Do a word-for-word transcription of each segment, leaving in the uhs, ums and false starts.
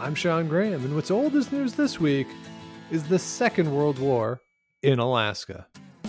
I'm Sean Graham, and what's old as news this week is the Second World War in Alaska.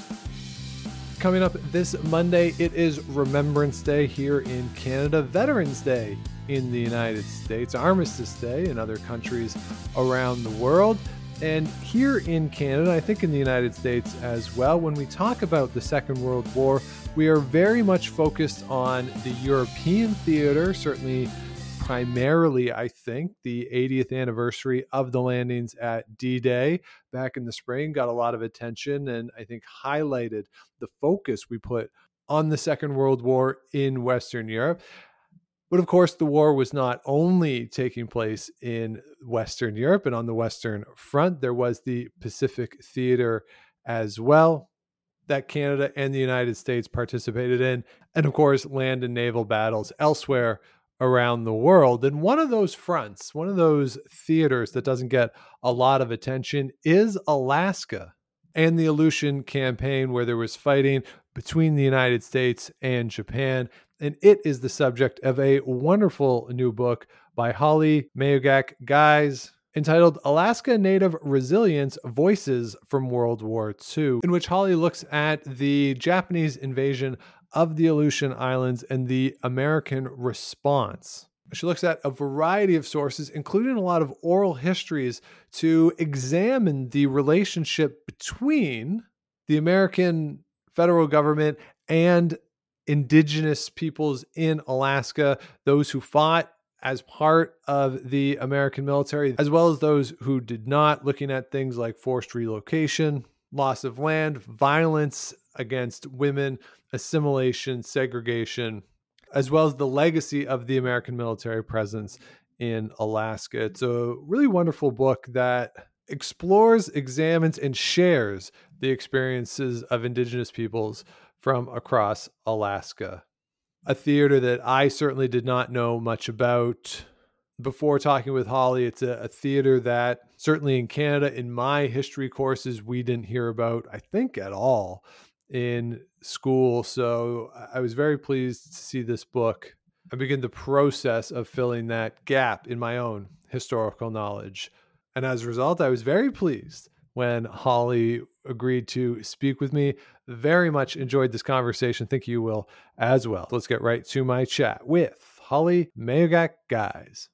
Coming up this Monday, it is Remembrance Day here in Canada, Veterans Day in the United States, Armistice Day in other countries around the world. And here in Canada, I think in the United States as well, when we talk about the Second World War, we are very much focused on the European theater, certainly primarily, I think, the eightieth anniversary of the landings at D-Day back in the spring got a lot of attention and I think highlighted the focus we put on the Second World War in Western Europe. But of course, the war was not only taking place in Western Europe and on the Western Front. There was the Pacific Theater as well that Canada and the United States participated in. And of course, land and naval battles elsewhere around the world. And one of those fronts, one of those theaters that doesn't get a lot of attention is Alaska and the Aleutian Campaign, where there was fighting between the United States and Japan. And it is the subject of a wonderful new book by Holly Mayogac-Guys entitled Alaska Native Resilience: Voices from World War Two, in which Holly looks at the Japanese invasion of the Aleutian Islands and the American response. She looks at a variety of sources, including a lot of oral histories, to examine the relationship between the American federal government and indigenous peoples in Alaska, those who fought as part of the American military, as well as those who did not, looking at things like forced relocation, loss of land, violence against women, assimilation, segregation, as well as the legacy of the American military presence in Alaska. It's a really wonderful book that explores, examines, and shares the experiences of indigenous peoples from across Alaska. A theater that I certainly did not know much about before talking with Holly. It's a, a theater that certainly in Canada, in my history courses, we didn't hear about, I think, at all in school. So I was very pleased to see this book and begin the process of filling that gap in my own historical knowledge. And as a result, I was very pleased when Holly agreed to speak with me. Very much enjoyed this conversation. Think you will as well. Let's get right to my chat with Holly Mayogac-Guys.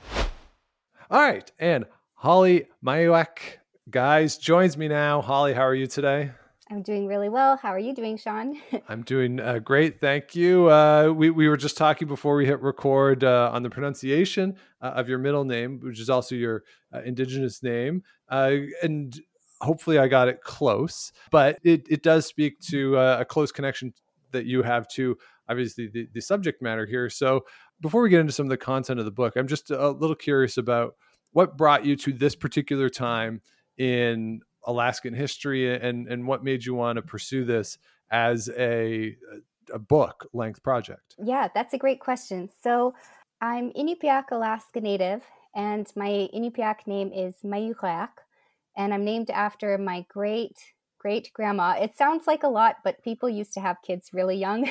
All right. And Holly Mayogac-Guys joins me now. Holly, how are you today? I'm doing really well. How are you doing, Sean? I'm doing uh, great. Thank you. Uh, we, we were just talking before we hit record uh, on the pronunciation uh, of your middle name, which is also your uh, Indigenous name. Uh, and hopefully I got it close, but it, it does speak to uh, a close connection that you have to, obviously, the, the subject matter here. So before we get into some of the content of the book, I'm just a little curious about what brought you to this particular time in Alaskan history and, and what made you want to pursue this as a, a book length project? Yeah, that's a great question. So I'm Inupiaq Alaska Native, and my Inupiaq name is Mayuqaq, and I'm named after my great great grandma. It sounds like a lot, but people used to have kids really young.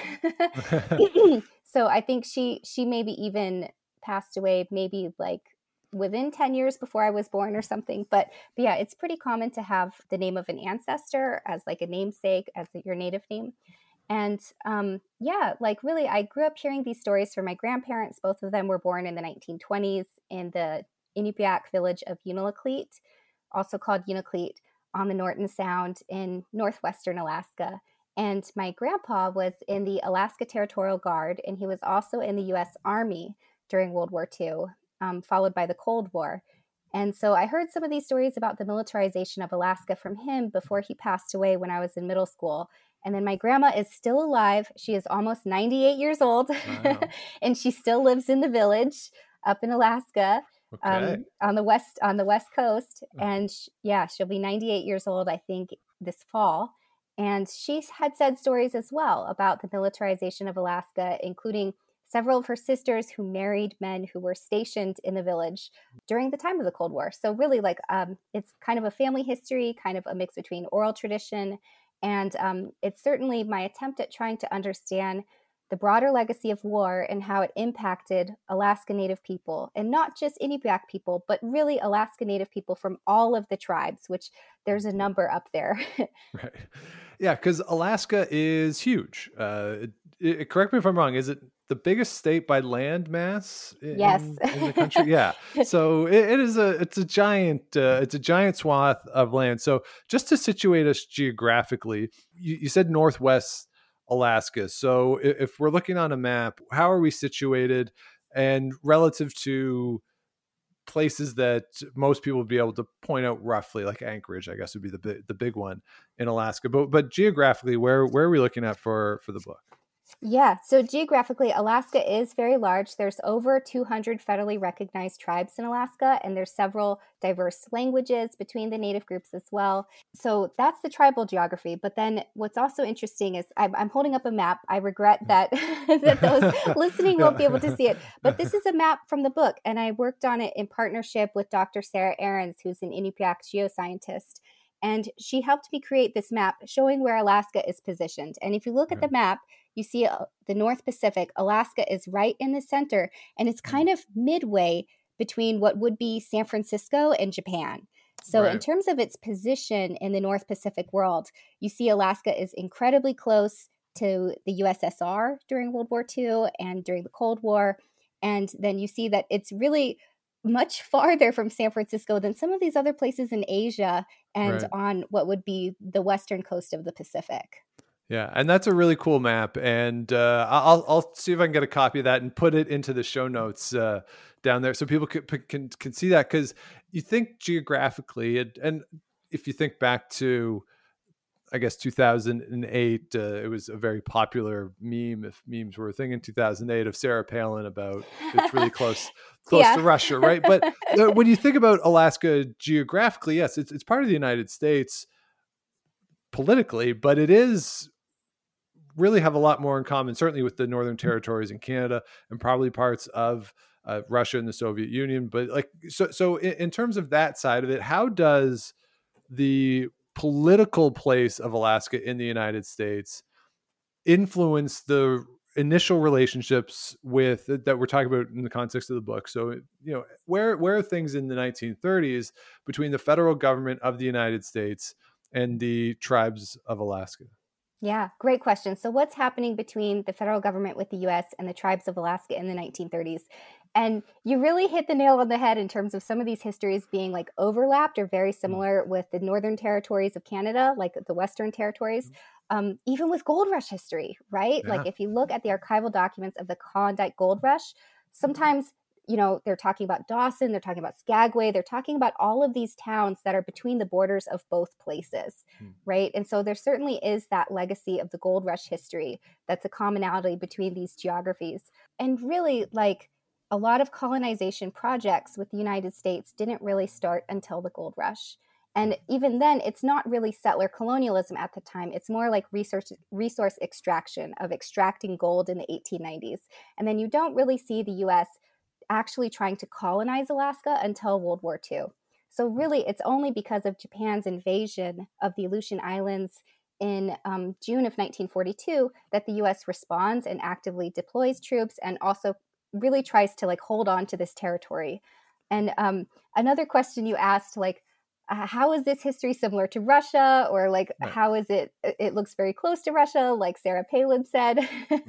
So I think she she maybe even passed away maybe like within ten years before I was born or something. But, but yeah, it's pretty common to have the name of an ancestor as like a namesake, as your native name. And um, yeah, like really, I grew up hearing these stories from my grandparents. Both of them were born in the nineteen twenties in the Inupiaq village of Unalakleet, also called Unalakleet, on the Norton Sound in northwestern Alaska. And my grandpa was in the Alaska Territorial Guard, and he was also in the U S Army during World War Two. Um, followed by the Cold War. And so I heard some of these stories about the militarization of Alaska from him before he passed away when I was in middle school. And then my grandma is still alive. She is almost ninety-eight years old. Wow. And she still lives in the village up in Alaska, okay. um, on the west on the west coast. And sh- yeah, she'll be ninety-eight years old, I think, this fall. And she had said stories as well about the militarization of Alaska, including several of her sisters who married men who were stationed in the village during the time of the Cold War. So really, like, um, it's kind of a family history, kind of a mix between oral tradition. And um, it's certainly my attempt at trying to understand the broader legacy of war and how it impacted Alaska Native people, and not just Inupiaq people, but really Alaska Native people from all of the tribes, which there's a number up there. Right. Yeah, because Alaska is huge. Uh, it, it, correct me if I'm wrong. Is it the biggest state by land mass in, Yes. in the country? Yeah. So it, it is a it's a giant uh, it's a giant swath of land. So just to situate us geographically, you, you said Northwest Alaska. So if, if we're looking on a map, how are we situated, and relative to places that most people would be able to point out roughly, like Anchorage, I guess would be the big, the big one in Alaska. But but geographically, where where are we looking at for for the book? Yeah, so geographically, Alaska is very large. There's over two hundred federally recognized tribes in Alaska, and there's several diverse languages between the native groups as well. So that's the tribal geography. But then what's also interesting is I'm, I'm holding up a map. I regret that, that those listening won't be able to see it. But this is a map from the book, and I worked on it in partnership with Doctor Sarah Ahrens, who's an Inupiaq geoscientist. And she helped me create this map showing where Alaska is positioned. And if you look at the map, you see uh, the North Pacific. Alaska is right in the center, and it's kind of midway between what would be San Francisco and Japan. So right. In terms of its position in the North Pacific world, you see Alaska is incredibly close to the U S S R during World War Two and during the Cold War. And then you see that it's really much farther from San Francisco than some of these other places in Asia and right. on what would be the western coast of the Pacific. Yeah, and that's a really cool map, and uh, I'll I'll see if I can get a copy of that and put it into the show notes uh, down there so people can can, can see that, because you think geographically, and, and if you think back to, I guess, two thousand eight, uh, it was a very popular meme, if memes were a thing in two thousand eight, of Sarah Palin about it's really close close yeah. to Russia, right? But uh, when you think about Alaska geographically, yes, it's it's part of the United States politically, but it is really have a lot more in common, certainly with the Northern Territories in Canada and probably parts of uh, Russia and the Soviet Union. But like, so, so in, in terms of that side of it, how does the political place of Alaska in the United States influence the initial relationships with that we're talking about in the context of the book? So, you know, where, where are things in the nineteen thirties between the federal government of the United States and the tribes of Alaska? Yeah, great question. So what's happening between the federal government with the U S and the tribes of Alaska in the nineteen thirties? And you really hit the nail on the head in terms of some of these histories being like overlapped or very similar with the Northern Territories of Canada, like the Western Territories, um, even with gold rush history, right? Yeah. Like if you look at the archival documents of the Klondike Gold Rush, sometimes you know, they're talking about Dawson, they're talking about Skagway, they're talking about all of these towns that are between the borders of both places, hmm. right? And so there certainly is that legacy of the gold rush history that's a commonality between these geographies. And really, like, a lot of colonization projects with the United States didn't really start until the gold rush. And even then, it's not really settler colonialism at the time. It's more like resource, resource extraction, of extracting gold in the eighteen nineties. And then you don't really see the U S actually trying to colonize Alaska until World War Two. So really, it's only because of Japan's invasion of the Aleutian Islands in um, June of nineteen forty-two that the U S responds and actively deploys troops and also really tries to like hold on to this territory. And um, another question you asked, like, uh, how is this history similar to Russia? Or like, right. how is it, it looks very close to Russia, like Sarah Palin said,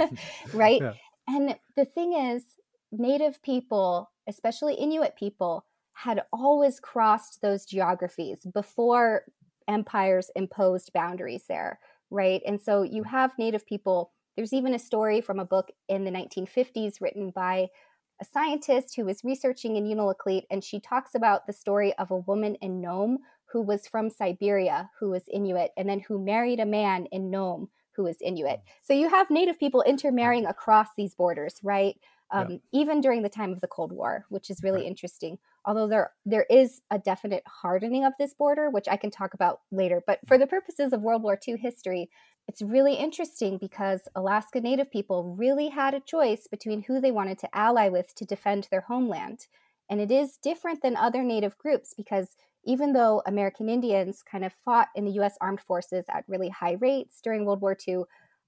right? Yeah. And the thing is, Native people, especially Inuit people, had always crossed those geographies before empires imposed boundaries there, right? And so you have Native people. There's even a story from a book in the nineteen fifties written by a scientist who was researching in Unalakleet, and she talks about the story of a woman in Nome who was from Siberia, who was Inuit, and then who married a man in Nome who was Inuit. So you have Native people intermarrying across these borders, right? Um, yeah. Even during the time of the Cold War, which is really right. interesting. Although there there is a definite hardening of this border, which I can talk about later. But for the purposes of World War Two history, it's really interesting because Alaska Native people really had a choice between who they wanted to ally with to defend their homeland. And it is different than other Native groups because even though American Indians kind of fought in the U S Armed Forces at really high rates during World War Two,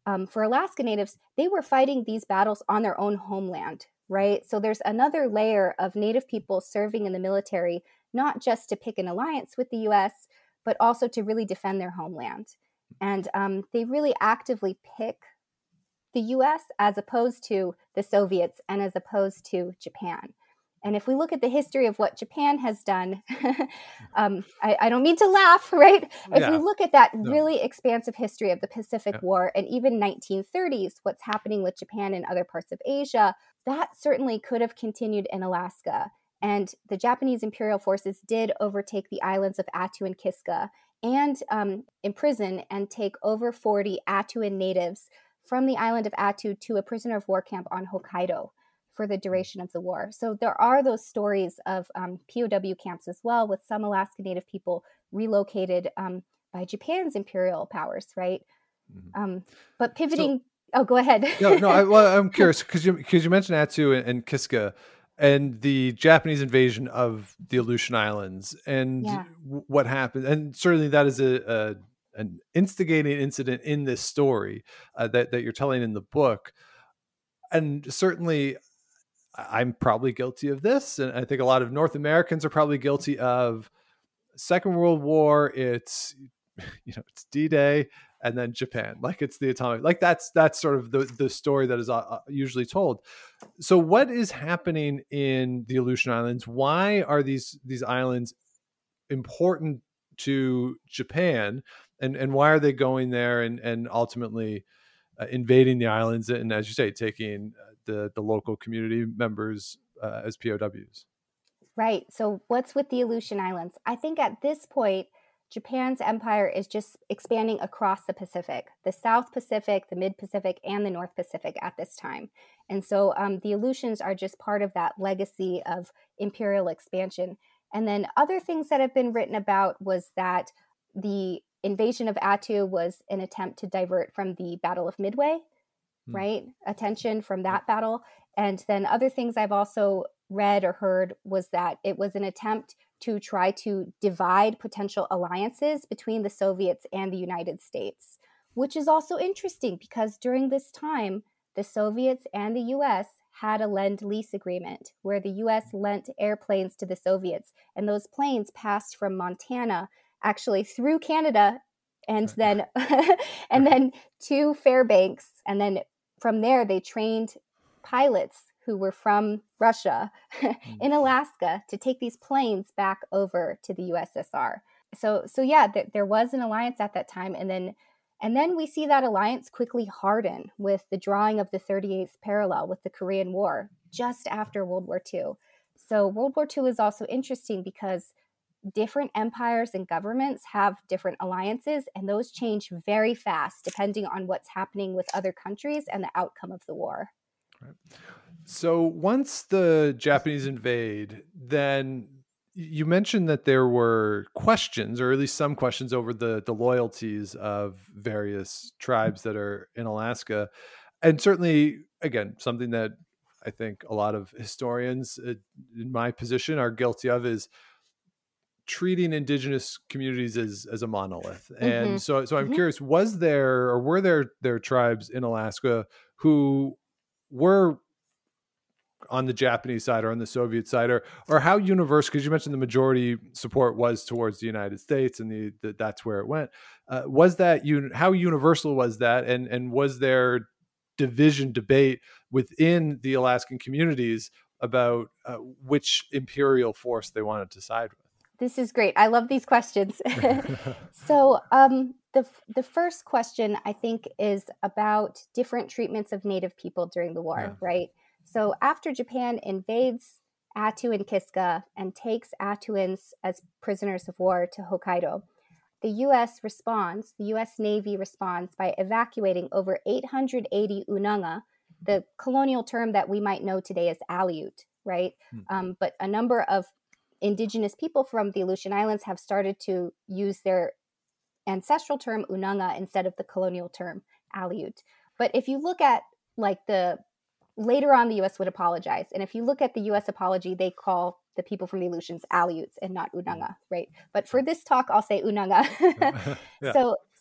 um, for Alaska Natives, they were fighting these battles on their own homeland, right? So there's another layer of Native people serving in the military, not just to pick an alliance with the U S, but also to really defend their homeland. And um, they really actively pick the U S as opposed to the Soviets and as opposed to Japan. And if we look at the history of what Japan has done, um, I, I don't mean to laugh, right? If Yeah. we look at that No. really expansive history of the Pacific Yeah. War and even nineteen thirties, what's happening with Japan and other parts of Asia, that certainly could have continued in Alaska. And the Japanese imperial forces did overtake the islands of Attu and Kiska and um, imprison and take over forty Attuan natives from the island of Attu to a prisoner of war camp on Hokkaido for the duration of the war. So there are those stories of um, P O W camps as well, with some Alaska Native people relocated um, by Japan's imperial powers, right? Mm-hmm. Um, but pivoting, So, oh, go ahead. no, no, I, well, I'm curious because you because you mentioned Attu and, and Kiska and the Japanese invasion of the Aleutian Islands and Yeah. w- what happened, and certainly that is a, a an instigating incident in this story uh, that that you're telling in the book, and certainly I'm probably guilty of this, and I think a lot of North Americans are probably guilty of Second World War. It's you know it's D-Day and then Japan, like it's the atomic, like that's that's sort of the the story that is uh, usually told. So what is happening in the Aleutian Islands? Why are these these islands important to Japan, and and why are they going there and and ultimately uh, invading the islands and, as you say, taking uh, the the local community members uh, as P O Ws? Right. So what's with the Aleutian Islands? I think at this point, Japan's empire is just expanding across the Pacific, the South Pacific, the Mid Pacific, and the North Pacific at this time. And so um, the Aleutians are just part of that legacy of imperial expansion. And then other things that have been written about was that the invasion of Attu was an attempt to divert from the Battle of Midway, hmm. right? Attention from that battle. And then other things I've also read or heard was that it was an attempt to try to divide potential alliances between the Soviets and the United States, which is also interesting because during this time, the Soviets and the U S had a lend-lease agreement where the U S lent airplanes to the Soviets, and those planes passed from Montana actually through Canada and then and then to Fairbanks, and then from there they trained pilots who were from Russia in Alaska to take these planes back over to the U S S R. So, so yeah, th- there was an alliance at that time, and then, and then we see that alliance quickly harden with the drawing of the thirty-eighth parallel with the Korean War just after World War Two. So, World War Two is also interesting because different empires and governments have different alliances, and those change very fast depending on what's happening with other countries and the outcome of the war. Right. So once the Japanese invade, then you mentioned that there were questions, or at least some questions, over the, the loyalties of various tribes that are in Alaska. And certainly, again, something that I think a lot of historians uh, in my position are guilty of is treating indigenous communities as, as a monolith. Mm-hmm. And so, so I'm mm-hmm. curious, was there, or were there, there tribes in Alaska who were on the Japanese side or on the Soviet side, or or how universal, because you mentioned the majority support was towards the United States and the, the that's where it went. Uh, was that un, how universal was that, and and was there division, debate within the Alaskan communities about uh, which imperial force they wanted to side with? This is great. I love these questions. So um, the the first question, I think, is about different treatments of Native people during the war, yeah. right? So after Japan invades Attu and Kiska and takes Attuans as prisoners of war to Hokkaido, the U S responds, the U S Navy responds by evacuating over eight hundred eighty Unanga, the colonial term that we might know today as Aleut, right? Mm-hmm. Um, but a number of indigenous people from the Aleutian Islands have started to use their ancestral term Unanga instead of the colonial term Aleut. But if you look at like the later on, the U S would apologize. And if you look at the U S apology, they call the people from the Aleutians Aleuts and not Unanga, right? But for this talk, I'll say Unanga. yeah. So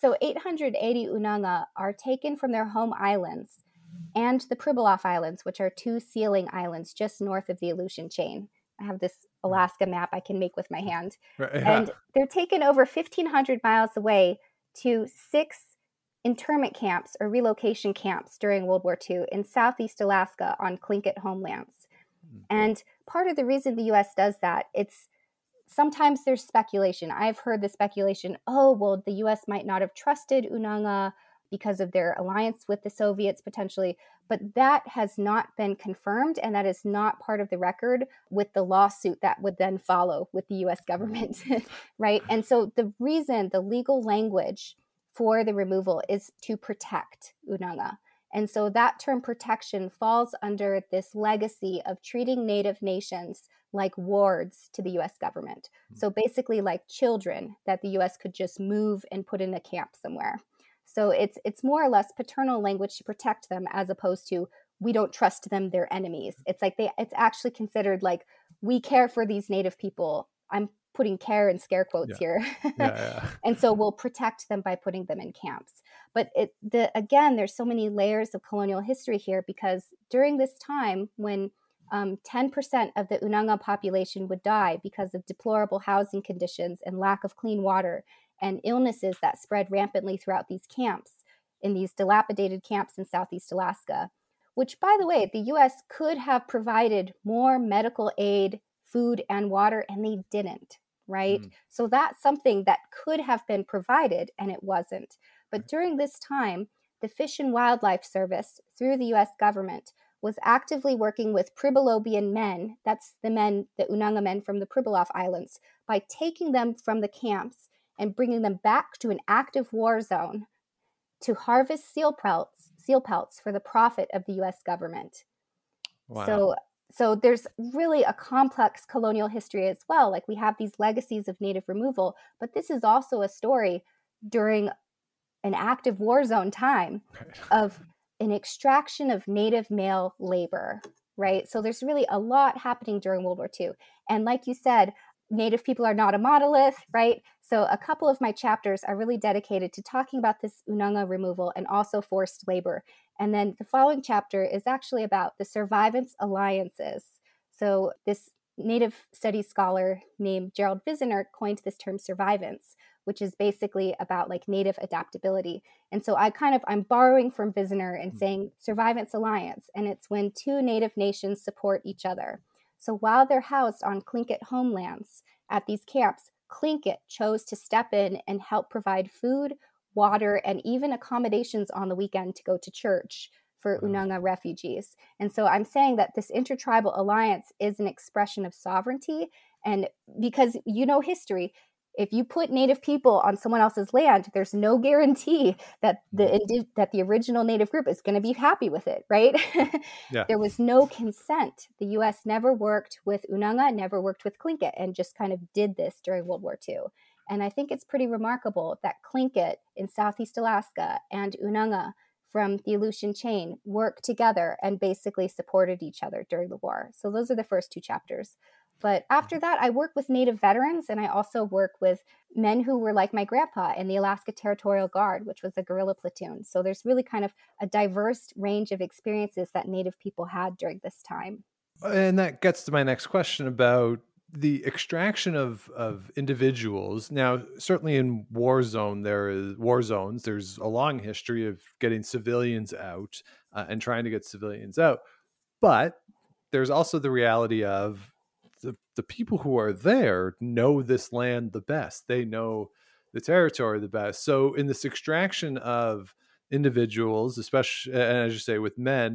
So eight hundred eighty Unanga are taken from their home islands and the Pribilof Islands, which are two sealing islands just north of the Aleutian chain. I have this Alaska map I can make with my hand. Right, yeah. And they're taken over fifteen hundred miles away to six internment camps or relocation camps during World War Two in Southeast Alaska on Tlingit homelands. Mm. And part of the reason the U S does that, it's sometimes there's speculation. I've heard the speculation, oh, well, the U S might not have trusted Unanga because of their alliance with the Soviets potentially, but that has not been confirmed, and that is not part of the record with the lawsuit that would then follow with the U S government, right? And so the reason, the legal language for the removal is to protect Unanga. And so that term protection falls under this legacy of treating Native nations like wards to the U S government. So basically like children that the U S could just move and put in a camp somewhere. So it's it's more or less paternal language to protect them, as opposed to we don't trust them, they're enemies. It's like they it's actually considered like we care for these Native people. I'm putting care in scare quotes yeah. here. yeah, yeah. And so we'll protect them by putting them in camps. But it the again, there's so many layers of colonial history here, because during this time when um, ten percent of the Unanga population would die because of deplorable housing conditions and lack of clean water and illnesses that spread rampantly throughout these camps, in these dilapidated camps in Southeast Alaska, which, by the way, the U S could have provided more medical aid, food, and water, and they didn't, right? Mm. So that's something that could have been provided, and it wasn't. But during this time, the Fish and Wildlife Service, through the U S government, was actively working with Pribilobian men, that's the men, the Unanga men from the Pribilof Islands, by taking them from the camps and bringing them back to an active war zone to harvest seal pelts, seal pelts for the profit of the U S government. Wow. So, so there's really a complex colonial history as well. Like we have these legacies of Native removal, but this is also a story during an active war zone time of an extraction of Native male labor, right? So there's really a lot happening during World War Two. And like you said, Native people are not a monolith, right? So a couple of my chapters are really dedicated to talking about this Unanga removal and also forced labor. And then the following chapter is actually about the survivance alliances. So this Native studies scholar named Gerald Viziner coined this term survivance, which is basically about like Native adaptability. And so I kind of, I'm borrowing from Viziner and saying survivance alliance, and it's when two Native nations support each other. So while they're housed on Tlingit homelands at these camps, Tlingit chose to step in and help provide food, water, and even accommodations on the weekend to go to church for Unanga refugees. And so I'm saying that this intertribal alliance is an expression of sovereignty. And because you know history, if you put Native people on someone else's land, there's no guarantee that the that the original Native group is going to be happy with it, right? Yeah. There was no consent. The U S never worked with Unanga, never worked with Tlingit, and just kind of did this during World War Two. And I think it's pretty remarkable that Tlingit in Southeast Alaska and Unanga from the Aleutian chain worked together and basically supported each other during the war. So those are the first two chapters. But after that, I work with Native veterans, and I also work with men who were like my grandpa in the Alaska Territorial Guard, which was a guerrilla platoon. So there's really kind of a diverse range of experiences that Native people had during this time. And that gets to my next question about the extraction of, of individuals. Now, certainly in war zone, there is war zones. There's a long history of getting civilians out uh, and trying to get civilians out. But there's also the reality of the, the people who are there know this land the best. They know the territory the best. So in this extraction of individuals, especially, and as you say, with men,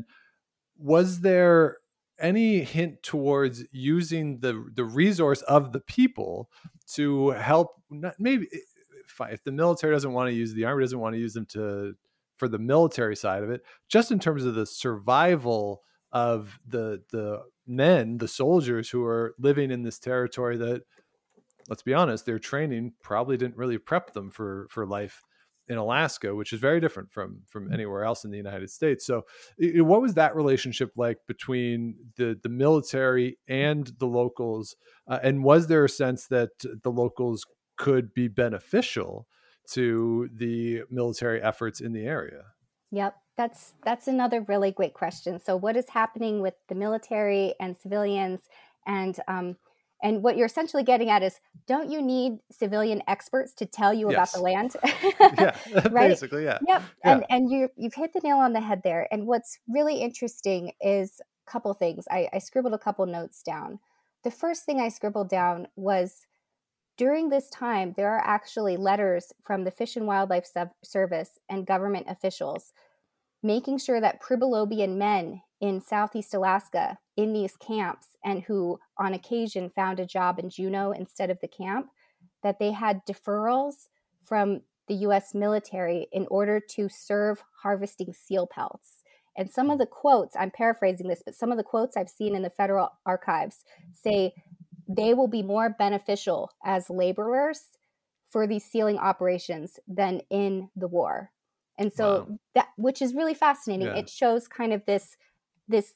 was there any hint towards using the the resource of the people to help? Not, maybe if, if the military doesn't want to use, the army doesn't want to use them to for the military side of it, just in terms of the survival of the the men, the soldiers who are living in this territory that, let's be honest, their training probably didn't really prep them for for life in Alaska, which is very different from from anywhere else in the United States. So it, what was that relationship like between the the military and the locals? Uh, and was there a sense that the locals could be beneficial to the military efforts in the area? Yep, that's that's another really great question. So what is happening with the military and civilians, and um, and what you're essentially getting at is, don't you need civilian experts to tell you about the Yes. land? Yeah, Right? basically, yeah. Yep. Yeah. And and you you've hit the nail on the head there. And what's really interesting is a couple things. I, I scribbled a couple notes down. The first thing I scribbled down was, during this time, there are actually letters from the Fish and Wildlife Sub- Service and government officials making sure that Pribilobian men in Southeast Alaska in these camps, and who on occasion found a job in Juneau instead of the camp, that they had deferrals from the U S military in order to serve harvesting seal pelts. And some of the quotes, I'm paraphrasing this, but some of the quotes I've seen in the federal archives say they will be more beneficial as laborers for these sealing operations than in the war. And so Wow. that, which is really fascinating. Yeah. It shows kind of this, this,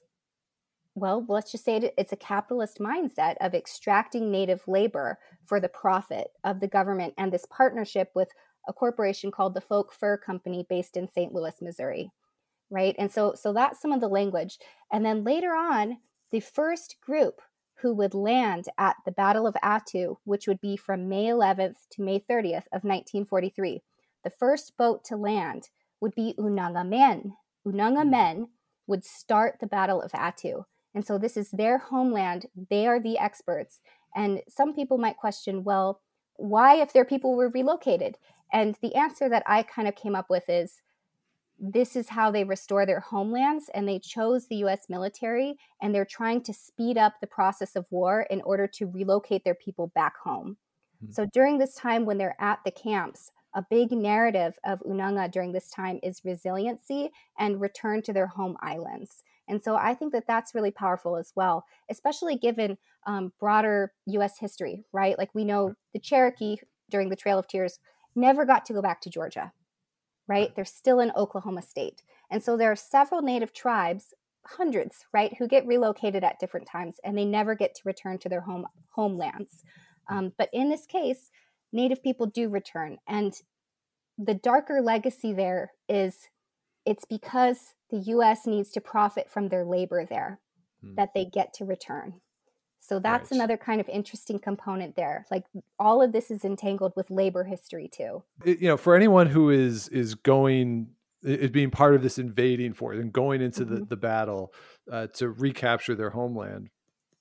well, let's just say it, it's a capitalist mindset of extracting native labor for the profit of the government, and this partnership with a corporation called the Folk Fur Company based in Saint Louis, Missouri. Right. And so, so that's some of the language. And then later on, the first group who would land at the Battle of Attu, which would be from May eleventh to May thirtieth of nineteen forty-three, the first boat to land would be Unanga men. Unanga men would start the Battle of Attu. And so this is their homeland. They are the experts. And some people might question, well, why, if their people were relocated? And the answer that I kind of came up with is, this is how they restore their homelands, and they chose the U S military, and they're trying to speed up the process of war in order to relocate their people back home. Mm-hmm. So during this time when they're at the camps, a big narrative of Unanga during this time is resiliency and return to their home islands. And so I think that that's really powerful as well, especially given um, broader U S history, right? Like we know the Cherokee during the Trail of Tears never got to go back to Georgia. Right? They're still in Oklahoma State. And so there are several native tribes, hundreds, right, who get relocated at different times, and they never get to return to their home homelands. Um, but in this case, native people do return. And the darker legacy there is, it's because the U S needs to profit from their labor there hmm. that they get to return. So that's right. Another kind of interesting component there. Like all of this is entangled with labor history too. You know, for anyone who is is going, is being part of this invading force and going into mm-hmm. the, the battle uh, to recapture their homeland,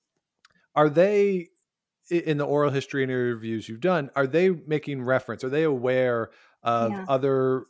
are they, in the oral history and interviews you've done, are they making reference? Are they aware of yeah. other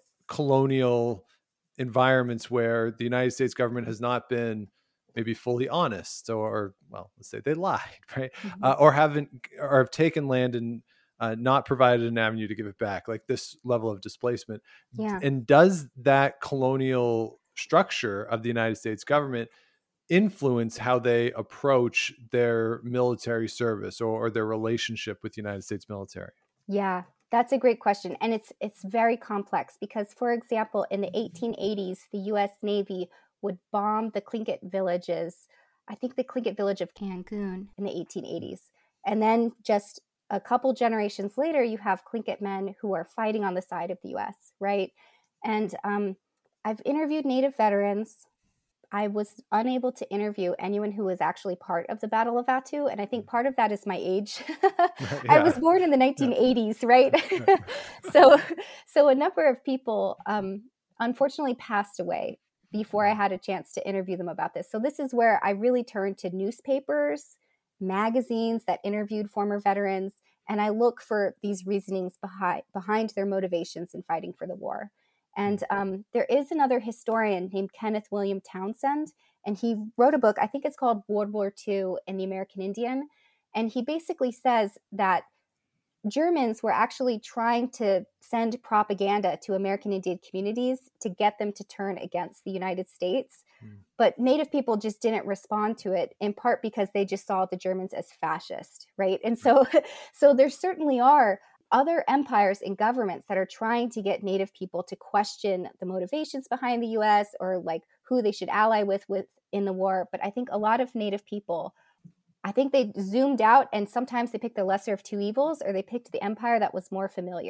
colonial environments where the United States government has not been maybe fully honest, or, well, let's say they lied, right? Mm-hmm. Uh, or haven't, or have taken land and uh, not provided an avenue to give it back, like this level of displacement. Yeah. And does that colonial structure of the United States government influence how they approach their military service or, or their relationship with the United States military? Yeah, that's a great question. And it's it's very complex because, for example, in the eighteen eighties, the U S Navy would bomb the Tlingit villages, I think the Tlingit village of Cancun in the eighteen eighties. And then just a couple generations later, you have Tlingit men who are fighting on the side of the U S, right? And um, I've interviewed Native veterans. I was unable to interview anyone who was actually part of the Battle of Attu. And I think part of that is my age. yeah. I was born in the nineteen eighties, yeah. right? so, so a number of people um, unfortunately passed away before I had a chance to interview them about this. So this is where I really turned to newspapers, magazines that interviewed former veterans, and I look for these reasonings behind, behind their motivations in fighting for the war. And um, there is another historian named Kenneth William Townsend, and he wrote a book, I think it's called World War Two and the American Indian. And he basically says that Germans were actually trying to send propaganda to American Indian communities to get them to turn against the United States. Mm. But Native people just didn't respond to it, in part because they just saw the Germans as fascist, right? And so, so there certainly are other empires and governments that are trying to get Native people to question the motivations behind the U S or like who they should ally with, with in the war. But I think a lot of Native people, I think they zoomed out, and sometimes they picked the lesser of two evils, or they picked the empire that was more familiar.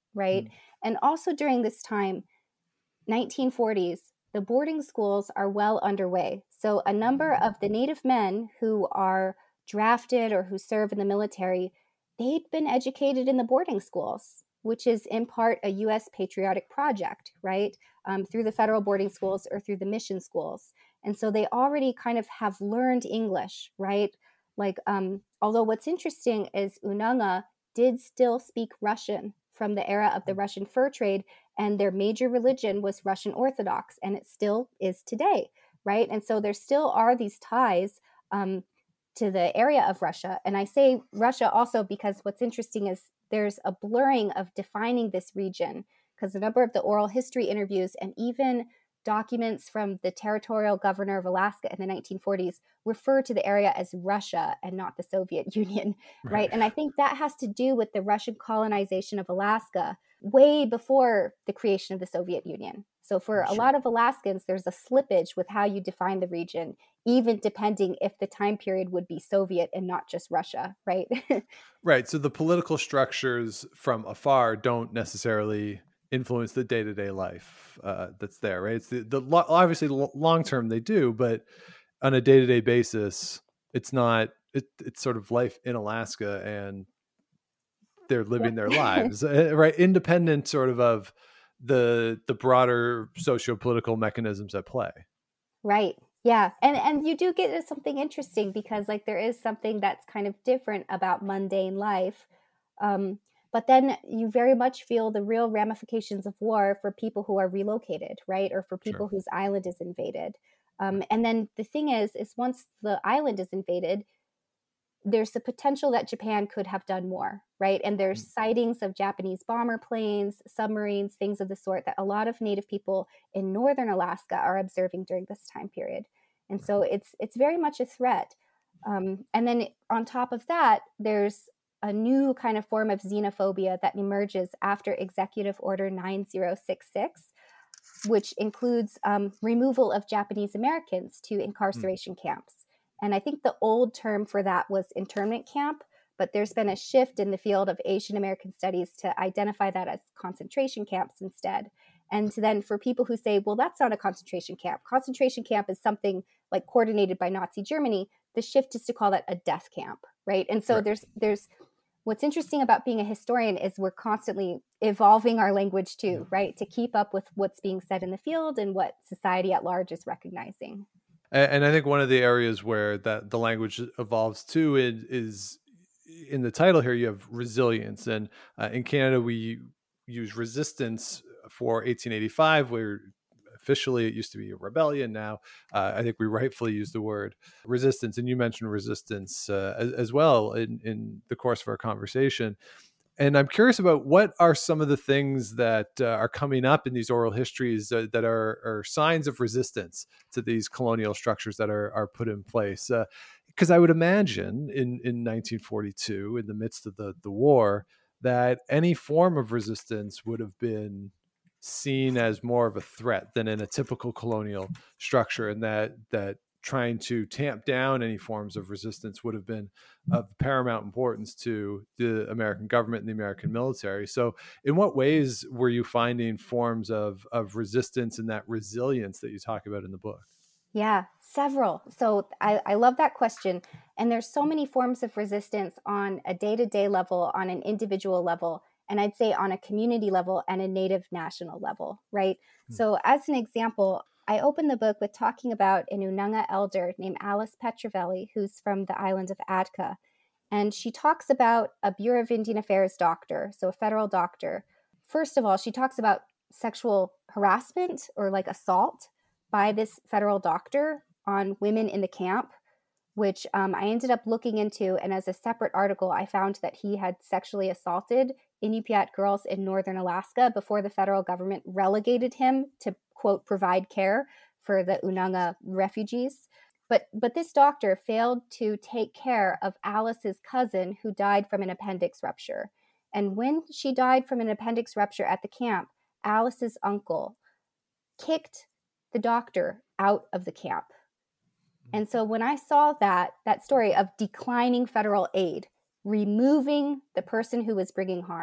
right? Mm. And also during this time, nineteen forties, the boarding schools are well underway. So a number of the Native men who are drafted or who serve in the military, they'd been educated in the boarding schools, which is in part a U S patriotic project, right? Um, through the federal boarding schools or through the mission schools. And so they already kind of have learned English, right? Like, um, although what's interesting is Unanga did still speak Russian from the era of the Russian fur trade, and their major religion was Russian Orthodox, and it still is today, right? And so there still are these ties um, to the area of Russia. And I say Russia also because what's interesting is there's a blurring of defining this region, because a number of the oral history interviews and even documents from the territorial governor of Alaska in the nineteen forties refer to the area as Russia and not the Soviet Union, right? Right. And I think that has to do with the Russian colonization of Alaska way before the creation of the Soviet Union. So for a Sure. lot of Alaskans, there's a slippage with how you define the region, even depending if the time period would be Soviet and not just Russia, right? Right. So the political structures from afar don't necessarily influence the day-to-day life uh, that's there, right? It's the, the lo- obviously lo- long term they do, but on a day-to-day basis, it's not. It, it's sort of life in Alaska, and they're living their lives, uh, right? Independent, sort of, of the the broader socio-political mechanisms at play. Right. Yeah. And and you do get to something interesting because like there is something that's kind of different about mundane life. Um, but then you very much feel the real ramifications of war for people who are relocated, right? Or for people Sure. whose island is invaded. Um, Right. and then the thing is, is once the island is invaded, there's the potential that Japan could have done more, right? And there's Mm. sightings of Japanese bomber planes, submarines, things of the sort that a lot of Native people in northern Alaska are observing during this time period. And so it's it's very much a threat. Um, and then on top of that, there's a new kind of form of xenophobia that emerges after Executive Order nine zero six six, which includes um, removal of Japanese Americans to incarceration mm. camps. And I think the old term for that was internment camp, but there's been a shift in the field of Asian American studies to identify that as concentration camps instead. And then for people who say, well, that's not a concentration camp. Concentration camp is something like coordinated by Nazi Germany. The shift is to call that a death camp, right? And so right. there's there's what's interesting about being a historian is we're constantly evolving our language too, right? To keep up with what's being said in the field and what society at large is recognizing. And I think one of the areas where that the language evolves too is, is in the title here, you have resilience. And uh, in Canada, we use resistance for eighteen eighty-five, where officially it used to be a rebellion. Now, uh, I think we rightfully use the word resistance. And you mentioned resistance uh, as, as well in, in the course of our conversation. And I'm curious about what are some of the things that uh, are coming up in these oral histories uh, that are, are signs of resistance to these colonial structures that are, are put in place. Because uh, I would imagine in, in nineteen forty-two, in the midst of the, the war, that any form of resistance would have been seen as more of a threat than in a typical colonial structure, and that that trying to tamp down any forms of resistance would have been of paramount importance to the American government and the American military. So in what ways were you finding forms of, of resistance and that resilience that you talk about in the book? Yeah, several. So I, I love that question. And there's so many forms of resistance on a day-to-day level, on an individual level, and I'd say on a community level and a Native national level, right? Hmm. So as an example, I opened the book with talking about an Unanga elder named Alice Petrovelli, who's from the island of Atka. And she talks about a Bureau of Indian Affairs doctor, so a federal doctor. First of all, she talks about sexual harassment or like assault by this federal doctor on women in the camp, which um, I ended up looking into. And as a separate article, I found that he had sexually assaulted Inupiat girls in northern Alaska before the federal government relegated him to, quote, provide care for the Unanga refugees. But but this doctor failed to take care of Alice's cousin who died from an appendix rupture. And when she died from an appendix rupture at the camp, Alice's uncle kicked the doctor out of the camp. And so when I saw that, that story of declining federal aid, removing the person who was bringing harm,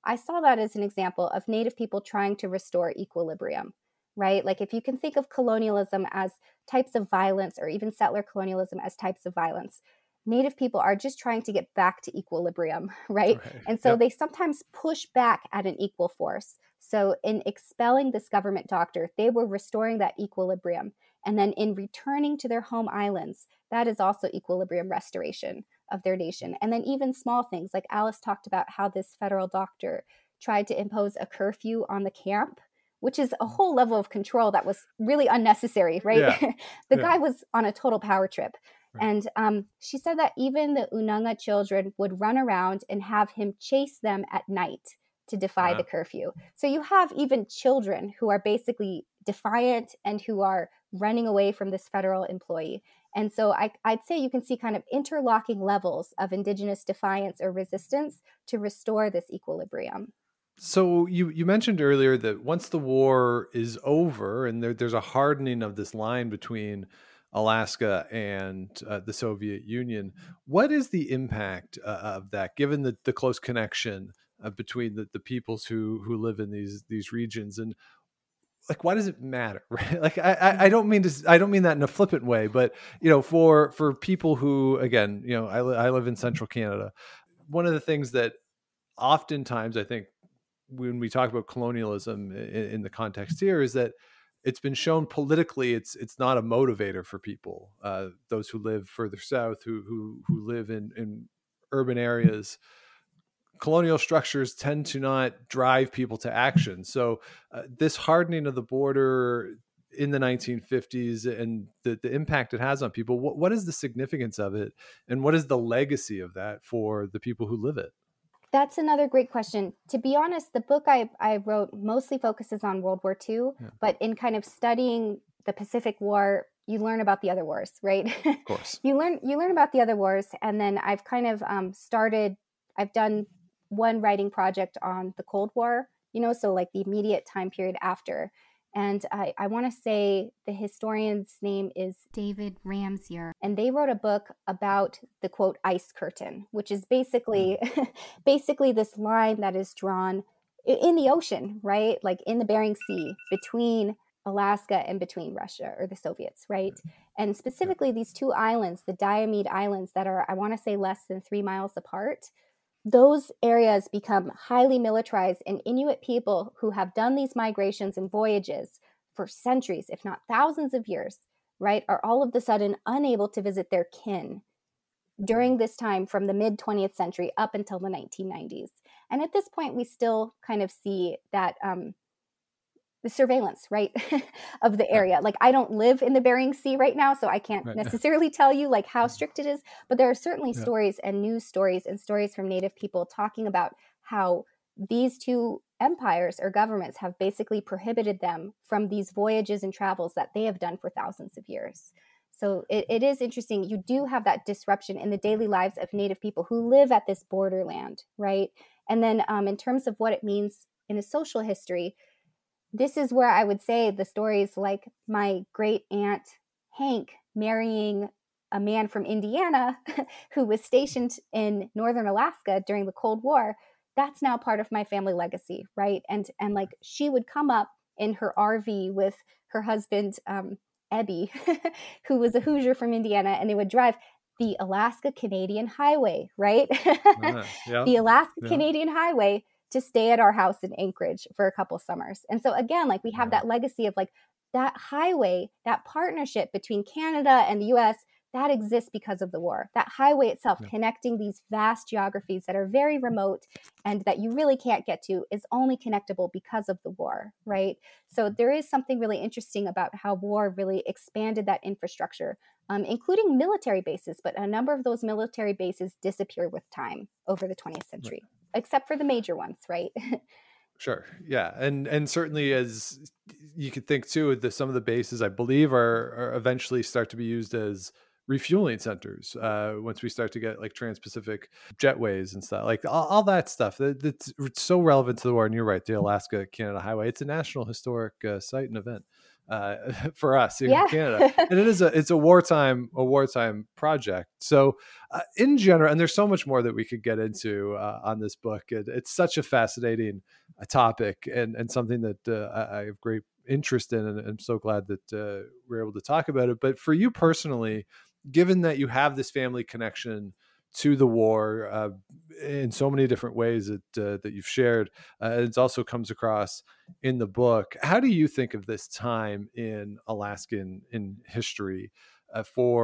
I saw that as an example of Native people trying to restore equilibrium, right? Like if you can think of colonialism as types of violence, or even settler colonialism as types of violence, Native people are just trying to get back to equilibrium, right? Right. And so Yep. they sometimes push back at an equal force. So in expelling this government doctor, they were restoring that equilibrium. And then in returning to their home islands, that is also equilibrium restoration of their nation. And then even small things, like Alice talked about how this federal doctor tried to impose a curfew on the camp, which is a whole level of control that was really unnecessary, right? Yeah. The Yeah. guy was on a total power trip. Right. And um, she said that even the Unanga children would run around and have him chase them at night to defy Wow. the curfew. So you have even children who are basically defiant and who are running away from this federal employee. And so I, I'd say you can see kind of interlocking levels of Indigenous defiance or resistance to restore this equilibrium. So you, you mentioned earlier that once the war is over and there, there's a hardening of this line between Alaska and uh, the Soviet Union, what is the impact uh, of that, given the, the close connection uh, between the, the peoples who who live in these these regions? And like, why does it matter, right? Like, I, I, I don't mean to, I don't mean that in a flippant way, but you know, for for people who, again, you know, I, li- I live in central Canada. One of the things that oftentimes I think when we talk about colonialism in, in the context here is that it's been shown politically it's it's not a motivator for people, uh, those who live further south, who who who live in in urban areas. Colonial structures tend to not drive people to action. So uh, this hardening of the border in the nineteen fifties and the, the impact it has on people, what, what is the significance of it? And what is the legacy of that for the people who live it? That's another great question. To be honest, the book I, I wrote mostly focuses on World War Two, yeah. But in kind of studying the Pacific War, you learn about the other wars, right? Of course. you learn you learn about the other wars, and then I've kind of um, started, I've done one writing project on the Cold War, you know, so like the immediate time period after. And I, I want to say the historian's name is David Ramsier. And they wrote a book about the, quote, ice curtain, which is basically mm. basically this line that is drawn in the ocean, right? Like in the Bering Sea between Alaska and between Russia or the Soviets, right? And specifically these two islands, the Diomede Islands that are, I want to say, less than three miles apart. Those areas become highly militarized, and Inuit people who have done these migrations and voyages for centuries, if not thousands of years, right, are all of a sudden unable to visit their kin during this time from the mid twentieth century up until the nineteen nineties. And at this point, we still kind of see that um, the surveillance, right, of the area. Like, I don't live in the Bering Sea right now, so I can't right. necessarily tell you like how strict it is, but there are certainly yeah. stories and news stories and stories from Native people talking about how these two empires or governments have basically prohibited them from these voyages and travels that they have done for thousands of years. So it, it is interesting. You do have that disruption in the daily lives of Native people who live at this borderland, right? And then um, in terms of what it means in a social history, this is where I would say the stories like my great aunt Hank marrying a man from Indiana who was stationed in northern Alaska during the Cold War, that's now part of my family legacy, right? And and like she would come up in her R V with her husband, um, Ebby, who was a Hoosier from Indiana, and they would drive the Alaska-Canadian Highway, right? uh, yeah, the Alaska-Canadian yeah. Highway to stay at our house in Anchorage for a couple summers. And so again, like we have wow. that legacy of like that highway, that partnership between Canada and the U S, that exists because of the war. That highway itself yeah. connecting these vast geographies that are very remote and that you really can't get to is only connectable because of the war, right? So there is something really interesting about how war really expanded that infrastructure, um, including military bases, but a number of those military bases disappeared with time over the twentieth century. Right. Except for the major ones, right? Sure. Yeah. And and certainly, as you could think too, the, some of the bases, I believe, are, are eventually start to be used as refueling centers uh, once we start to get like trans-Pacific jetways and stuff, like all, all that stuff. That, that's so relevant to the war. And you're right, the Alaska-Canada Highway, it's a National Historic uh, Site and event. uh, for us here Yeah. in Canada. And it is a it's a wartime a wartime project. So uh, in general, and there's so much more that we could get into uh, on this book. It, it's such a fascinating uh, topic and and something that uh, I, I have great interest in, and I'm so glad that uh, we're able to talk about it. But for you personally, given that you have this family connection to the war uh, in so many different ways that uh, that you've shared, uh, it also comes across in the book. How do you think of this time in Alaskan in history? Uh,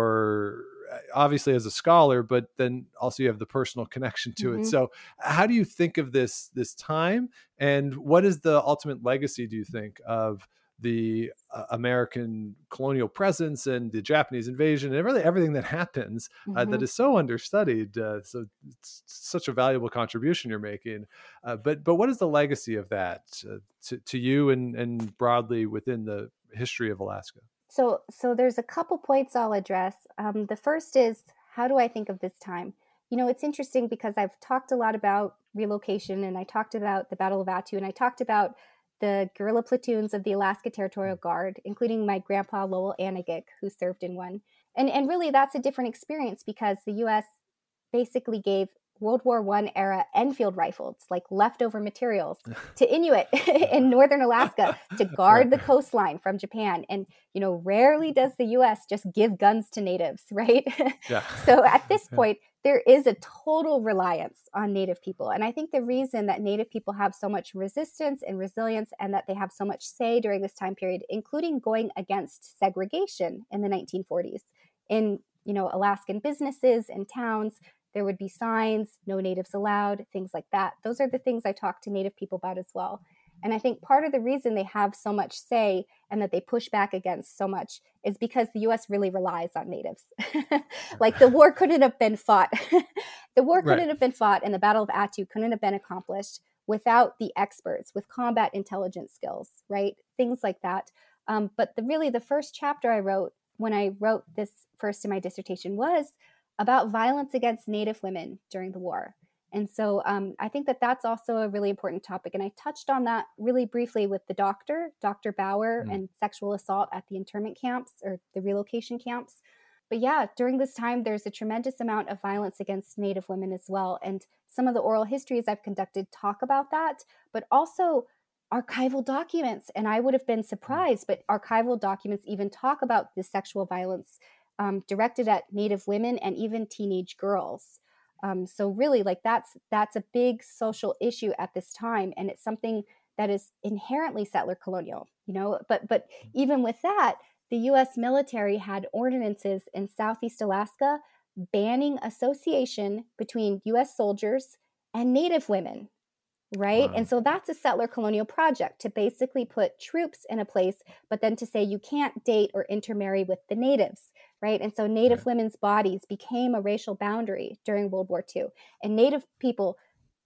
for obviously as a scholar, but then also you have the personal connection to mm-hmm. it. So how do you think of this this time, and what is the ultimate legacy, do you think, of the uh, American colonial presence and the Japanese invasion and really everything that happens uh, mm-hmm. that is so understudied? Uh, so it's such a valuable contribution you're making. Uh, but but what is the legacy of that uh, to, to you and, and broadly within the history of Alaska? So so there's a couple points I'll address. Um, the first is, how do I think of this time? You know, it's interesting because I've talked a lot about relocation, and I talked about the Battle of Attu, and I talked about the guerrilla platoons of the Alaska Territorial Guard, including my grandpa Lowell Anagik, who served in one. And and really that's a different experience because the U S basically gave World War One era Enfield rifles, like leftover materials, to Inuit in northern Alaska to guard the coastline from Japan. And, you know, rarely does the U S just give guns to natives, right? Yeah. So at this point, there is a total reliance on Native people. And I think the reason that Native people have so much resistance and resilience, and that they have so much say during this time period, including going against segregation in the nineteen forties in, you know, Alaskan businesses and towns, there would be signs, no natives allowed, things like that. Those are the things I talk to Native people about as well. And I think part of the reason they have so much say and that they push back against so much is because the U S really relies on natives. Like the war couldn't have been fought. The war couldn't right. have been fought, and the Battle of Attu couldn't have been accomplished without the experts with combat intelligence skills, right? Things like that. Um, but the really the first chapter I wrote when I wrote this first in my dissertation was about violence against Native women during the war. And so um, I think that that's also a really important topic. And I touched on that really briefly with the doctor, Doctor Bauer, mm. and sexual assault at the internment camps or the relocation camps. But yeah, during this time, there's a tremendous amount of violence against Native women as well. And some of the oral histories I've conducted talk about that, but also archival documents. And I would have been surprised, but archival documents even talk about the sexual violence um, directed at Native women and even teenage girls. Um, so really, like that's that's a big social issue at this time, and it's something that is inherently settler colonial, you know. But but even with that, the U S military had ordinances in Southeast Alaska banning association between U S soldiers and Native women, right? Wow. And so that's a settler colonial project to basically put troops in a place, but then to say you can't date or intermarry with the natives. Right. And so Native right. women's bodies became a racial boundary during World War Two. And Native people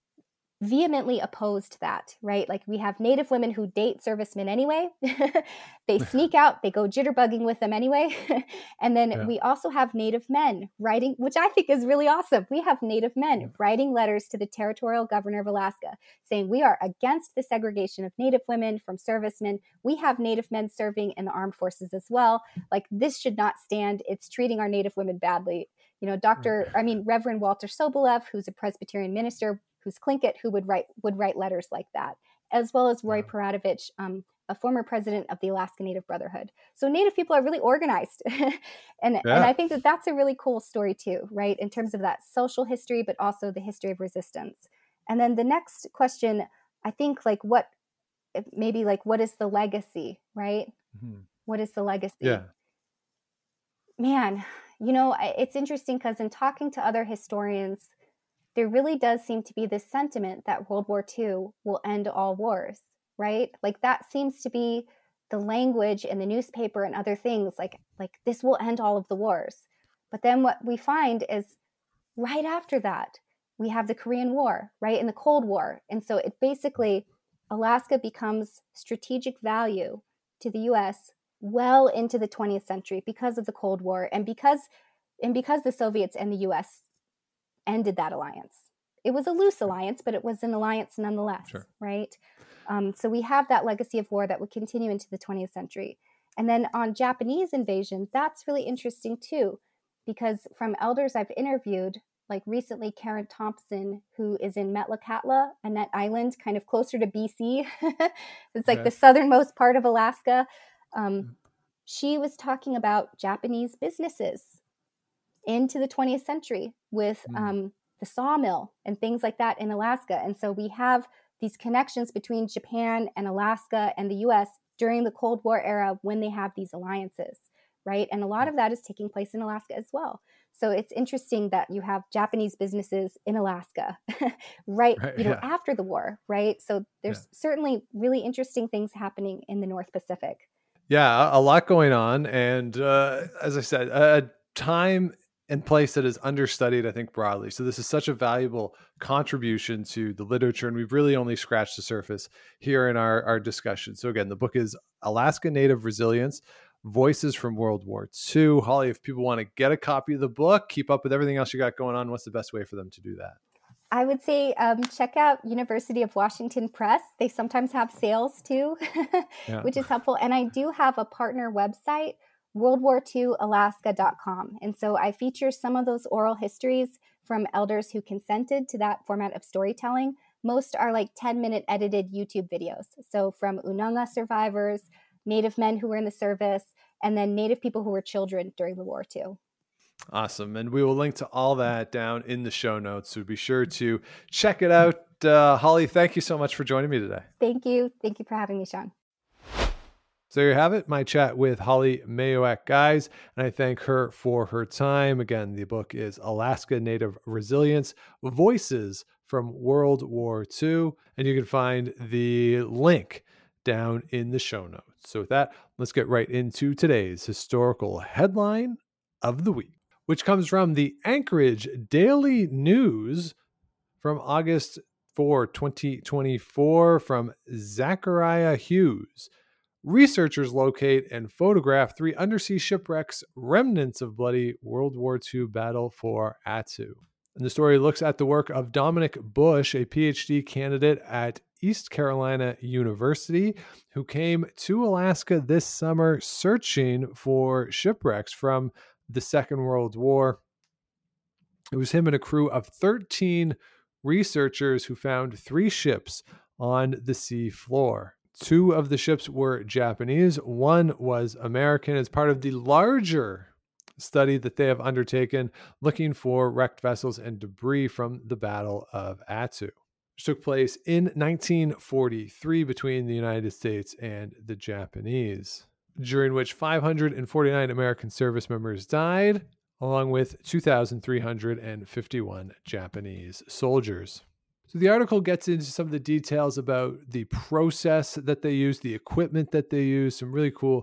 vehemently opposed that, right? Like we have Native women who date servicemen anyway. They sneak out, they go jitterbugging with them anyway. And then yeah. we also have Native men writing, which I think is really awesome. We have Native men yeah. writing letters to the territorial governor of Alaska saying we are against the segregation of Native women from servicemen. We have Native men serving in the armed forces as well. Like this should not stand. It's treating our Native women badly. You know, Doctor, I mean, Reverend Walter Sobolev, who's a Presbyterian minister, who's Tlingit, who would write would write letters like that, as well as Roy wow. Paratovich, um, a former president of the Alaska Native Brotherhood. So Native people are really organized. and yeah. and I think that that's a really cool story too, right? In terms of that social history, but also the history of resistance. And then the next question, I think like what, maybe like what is the legacy, right? Mm-hmm. What is the legacy? Yeah. Man, you know, it's interesting because in talking to other historians, there really does seem to be this sentiment that World War Two will end all wars, right? Like that seems to be the language in the newspaper and other things, like, like this will end all of the wars. But then what we find is right after that, we have the Korean War, right? And the Cold War. And so it basically, Alaska becomes strategic value to the U S well into the twentieth century because of the Cold War and because, and because the Soviets and the U S ended that alliance. It was a loose alliance, but it was an alliance nonetheless, sure. right? Um, so we have that legacy of war that would continue into the twentieth century. And then on Japanese invasion, that's really interesting too, because from elders I've interviewed, like recently Karen Thompson, who is in Metlakatla, Annette Island, kind of closer to B C. It's like Okay. the southernmost part of Alaska. Um, she was talking about Japanese businesses into the twentieth century with Mm. um, the sawmill and things like that in Alaska. And so we have these connections between Japan and Alaska and the U S during the Cold War era when they have these alliances, right? And a lot of that is taking place in Alaska as well. So it's interesting that you have Japanese businesses in Alaska, right, Right, you know, yeah. after the war, right? So there's Yeah. certainly really interesting things happening in the North Pacific. Yeah, a, a lot going on. And uh, as I said, a time and place that is understudied, I think, broadly. So this is such a valuable contribution to the literature, and we've really only scratched the surface here in our, our discussion. So again, the book is Alaska Native Resilience, Voices from World War Two. Holly, if people want to get a copy of the book, keep up with everything else you got going on, what's the best way for them to do that? I would say um, check out University of Washington Press. They sometimes have sales too, Yeah. which is helpful. And I do have a partner website, world war two alaska dot com. And so I feature some of those oral histories from elders who consented to that format of storytelling. Most are like ten minute edited YouTube videos. So from Ununga survivors, Native men who were in the service, and then Native people who were children during the war too. Awesome. And we will link to all that down in the show notes. So be sure to check it out. Uh, Holly, thank you so much for joining me today. Thank you. Thank you for having me, Sean. So there you have it, my chat with Holly Mayoak, guys. And I thank her for her time. Again, the book is Alaska Native Resilience, Voices from World War Two. And you can find the link down in the show notes. So with that, let's get right into today's historical headline of the week, which comes from the Anchorage Daily News from August fourth, twenty twenty-four, from Zachariah Hughes. Researchers locate and photograph three undersea shipwrecks, remnants of bloody World War Two battle for Attu. And the story looks at the work of Dominic Bush, a P H D candidate at East Carolina University, who came to Alaska this summer searching for shipwrecks from the Second World War. It was him and a crew of thirteen researchers who found three ships on the sea floor. Two of the ships were Japanese. One was American as part of the larger study that they have undertaken looking for wrecked vessels and debris from the Battle of Attu, which took place in nineteen forty-three between the United States and the Japanese, during which five hundred forty-nine American service members died, along with two thousand three hundred fifty-one Japanese soldiers. So the article gets into some of the details about the process that they use, the equipment that they use, some really cool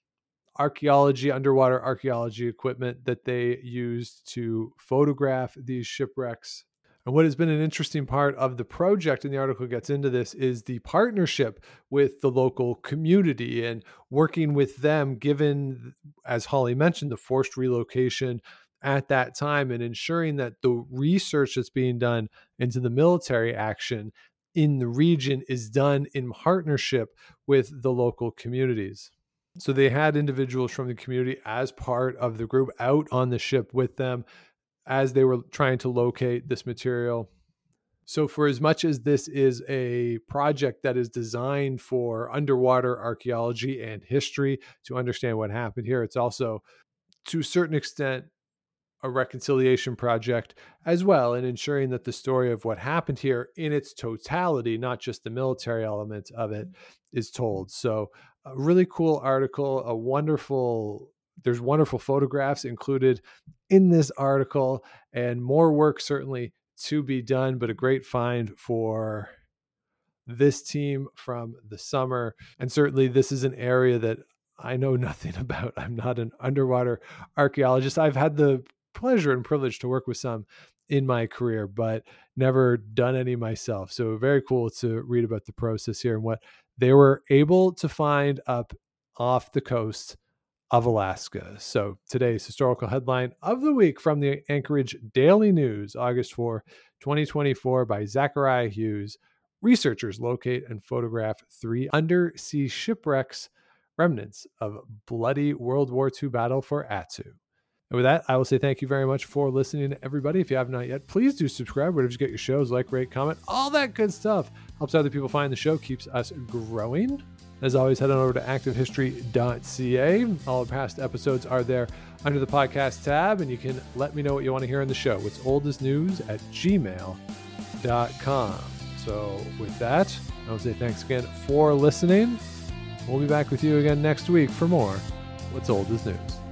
archaeology, underwater archaeology equipment that they used to photograph these shipwrecks. And what has been an interesting part of the project, and the article gets into this, is the partnership with the local community and working with them, given, as Holly mentioned, the forced relocation at that time, and ensuring that the research that's being done into the military action in the region is done in partnership with the local communities. So they had individuals from the community as part of the group out on the ship with them as they were trying to locate this material. So for as much as this is a project that is designed for underwater archaeology and history to understand what happened here, it's also, to a certain extent, a reconciliation project as well, in ensuring that the story of what happened here in its totality, not just the military element of it, is told. So a really cool article, a wonderful, there's wonderful photographs included in this article, and more work certainly to be done, but a great find for this team from the summer. And certainly this is an area that I know nothing about. I'm not an underwater archaeologist. I've had the pleasure and privilege to work with some in my career, but never done any myself. So very cool to read about the process here and what they were able to find up off the coast of Alaska. So today's historical headline of the week from the Anchorage Daily News, August fourth, twenty twenty-four, by Zachariah Hughes. Researchers locate and photograph three undersea shipwrecks, remnants of bloody World War Two battle for Attu. And with that, I will say thank you very much for listening, everybody. If you have not yet, please do subscribe wherever you get your shows, like, rate, comment, all that good stuff. Helps other people find the show, keeps us growing. As always, head on over to active history dot c a. All the past episodes are there under the podcast tab, and you can let me know what you want to hear on the show. It's oldestnews at gmail dot com. So with that, I will say thanks again for listening. We'll be back with you again next week for more What's Old is News.